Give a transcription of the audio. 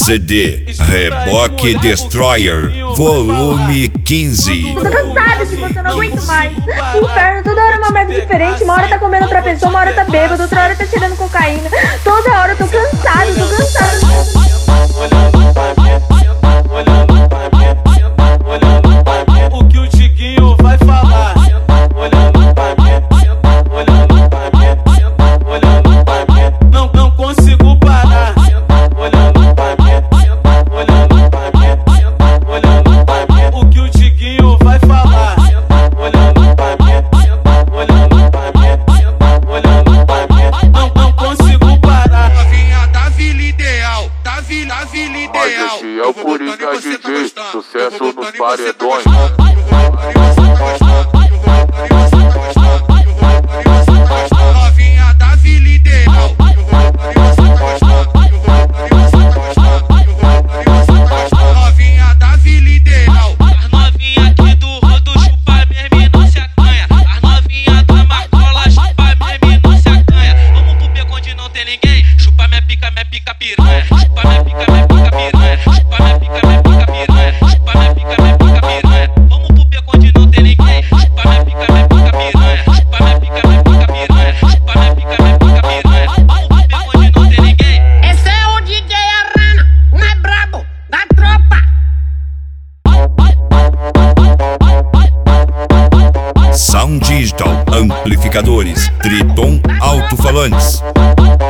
CD Reboque Destroyer, volume 15. Tô cansada de você, não aguento mais. Inferno, toda hora é uma merda diferente. Uma hora tá comendo outra pessoa, uma hora tá bêbado, outra hora tá tirando cocaína. Toda hora eu tô cansada, tô cansada. O que o Tiquinho vai falar? Não consigo parar. O que o Tiquinho vai falar? Não consigo parar. Novinha da vila ideal, da vila ideal. Mas esse é o Coringa DJ, sucesso nos paredões. Novinha da vila ideal. Novinha da vila ideal. As novinha aqui do rodo chupa mesmo e não se acanha. As novinha da Marcola chupa mesmo e não se acanha. Vamos pro beco onde não tem ninguém. Chupa minha pica piranha. Chupa minha pica piranha. Chupa minha pica piranha. Chupa minha pica piranha. Vamos pro beco onde não tem ninguém. Chupa minha pica piranha. Chupa minha pica piranha. Chupa minha pica piranha. Vamos pro beco onde não tem ninguém. Esse é o DJ Arana, o mais brabo da tropa. Sound Digital Amplificadores, Triton Alto-Falantes.